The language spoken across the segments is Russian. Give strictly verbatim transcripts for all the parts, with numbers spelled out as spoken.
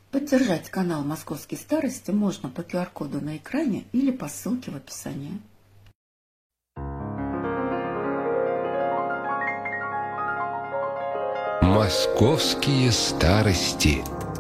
Поддержать канал «Московские старости» можно по ку ар коду на экране или по ссылке в описании. «Московские старости».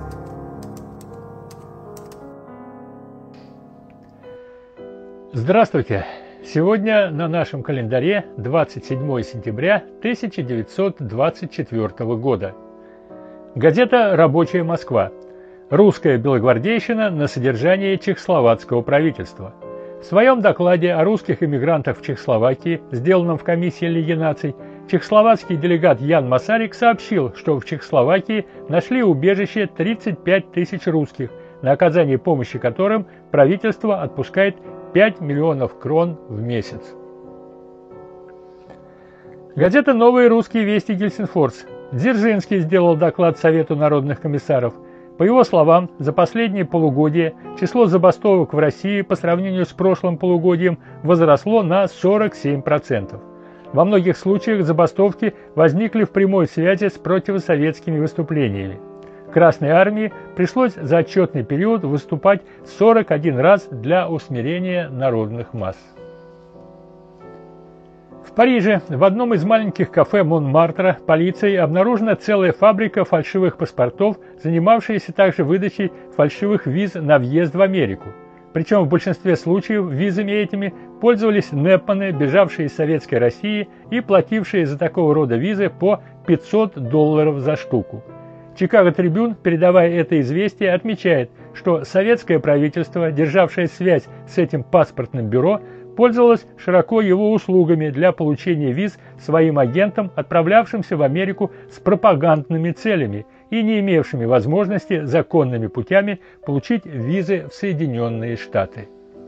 Здравствуйте! Сегодня на нашем календаре двадцать седьмое сентября тысяча девятьсот двадцать четвёртого года. Газета «Рабочая Москва». Русская белогвардейщина на содержание чехословацкого правительства. В своем докладе о русских эмигрантах в Чехословакии, сделанном в комиссии Лиги наций, чехословацкий делегат Ян Масарик сообщил, что в Чехословакии нашли убежище тридцать пять тысяч русских, на оказание помощи которым правительство отпускает пять миллионов крон в месяц. Газета «Новые русские вести» Гельсинфорс. Дзержинский сделал доклад Совету народных комиссаров. По его словам, за последние полугодие число забастовок в России по сравнению с прошлым полугодием возросло на сорок семь процентов. Во многих случаях забастовки возникли в прямой связи с противосоветскими выступлениями. Красной армии пришлось за отчетный период выступать сорок один раз для усмирения народных масс. В Париже в одном из маленьких кафе Монмартра полицией обнаружена целая фабрика фальшивых паспортов, занимавшаяся также выдачей фальшивых виз на въезд в Америку. Причем в большинстве случаев визами этими пользовались непманы, бежавшие из Советской России и платившие за такого рода визы по пятьсот долларов за штуку. Чикаго Трибюн, передавая это известие, отмечает, что советское правительство, державшее связь с этим паспортным бюро, пользовалось широко его услугами для получения виз своим агентам, отправлявшимся в Америку с пропагандными целями и не имевшими возможности законными путями получить визы в Соединенные Штаты.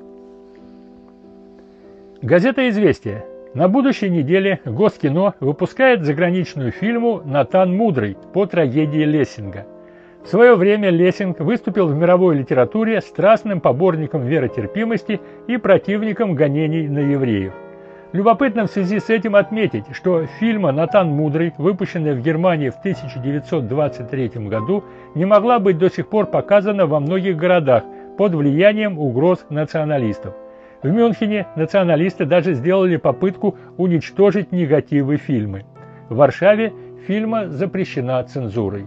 Газета «Известия». На будущей неделе Госкино выпускает заграничную фильму «Натан Мудрый» по трагедии Лессинга. В свое время Лессинг выступил в мировой литературе страстным поборником веротерпимости и противником гонений на евреев. Любопытно в связи с этим отметить, что фильма «Натан Мудрый», выпущенная в Германии в тысяча девятьсот двадцать третьем году, не могла быть до сих пор показана во многих городах под влиянием угроз националистов. В Мюнхене националисты даже сделали попытку уничтожить негативы фильма. В Варшаве фильма запрещена цензурой.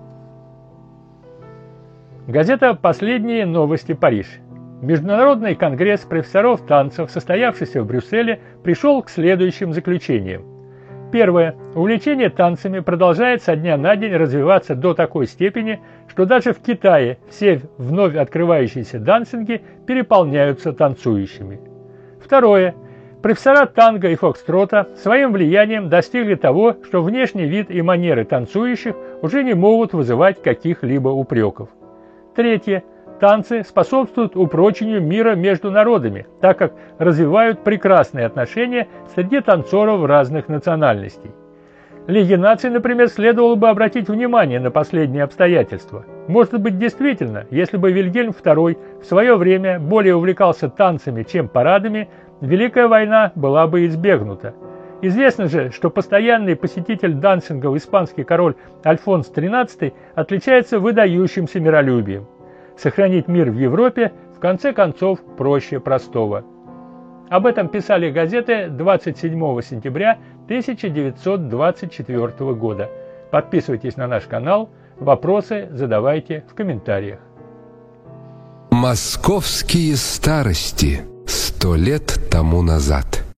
Газета «Последние новости. Париж». Международный конгресс профессоров танцев, состоявшийся в Брюсселе, пришел к следующим заключениям. Первое. Увлечение танцами продолжает со дня на день развиваться до такой степени, что даже в Китае все вновь открывающиеся дансинги переполняются танцующими. Второе. Профессора танго и фокстрота своим влиянием достигли того, что внешний вид и манеры танцующих уже не могут вызывать каких-либо упреков. Третье. Танцы способствуют упрочению мира между народами, так как развивают прекрасные отношения среди танцоров разных национальностей. Лиге наций, например, следовало бы обратить внимание на последние обстоятельства. Может быть, действительно, если бы Вильгельм второй в свое время более увлекался танцами, чем парадами, Великая война была бы избегнута. Известно же, что постоянный посетитель дансингов испанский король Альфонс тринадцатый отличается выдающимся миролюбием. Сохранить мир в Европе, в конце концов, проще простого. Об этом писали газеты двадцать седьмого сентября тысяча девятьсот двадцать четвёртого года. Подписывайтесь на наш канал, вопросы задавайте в комментариях. Московские старости. Сто лет тому назад.